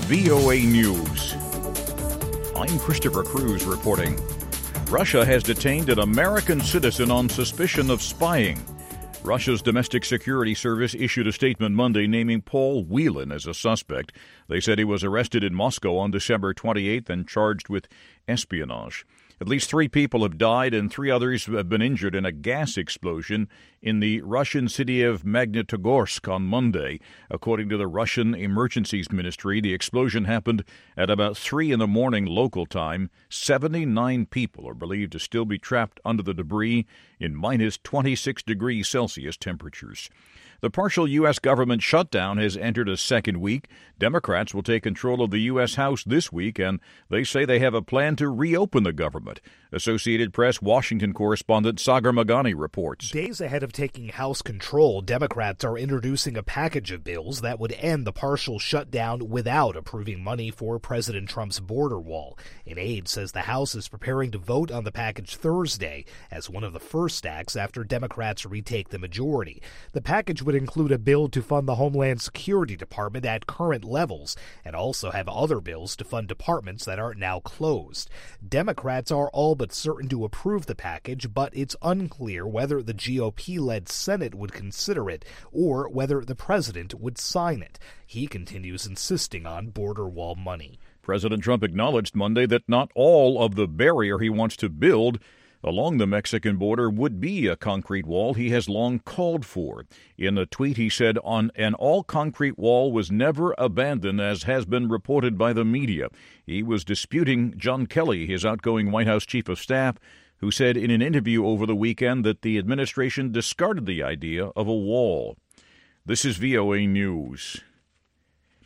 VOA News. I'm Christopher Cruz reporting. Russia has detained an American citizen on suspicion of spying. Russia's Domestic Security Service issued a statement Monday naming Paul Whelan as a suspect. They said he was arrested in Moscow on December 28th and charged with espionage. At least 3 people have died and 3 others have been injured in a gas explosion in the Russian city of Magnitogorsk on Monday. According to the Russian Emergencies Ministry, the explosion happened at about 3 in the morning local time. 79 people are believed to still be trapped under the debris in minus 26 degrees Celsius temperatures. The partial U.S. government shutdown has entered a second week. Democrats will take control of the U.S. House this week, and they say they have a plan to reopen the government. Associated Press Washington correspondent Sagar Magani reports. Days ahead of taking House control, Democrats are introducing a package of bills that would end the partial shutdown without approving money for President Trump's border wall. An aide says the House is preparing to vote on the package Thursday as one of the first acts after Democrats retake the majority. The package would include a bill to fund the Homeland Security Department at current levels and also have other bills to fund departments that are now closed. Democrats are all but certain to approve the package, but it's unclear whether the GOP-led Senate would consider it or whether the president would sign it. He continues insisting on border wall money. President Trump acknowledged Monday that not all of the barrier he wants to build along the Mexican border would be a concrete wall he has long called for. In a tweet, he said, an all-concrete wall was never abandoned, as has been reported by the media. He was disputing John Kelly, his outgoing White House chief of staff, who said in an interview over the weekend that the administration discarded the idea of a wall. This is VOA News.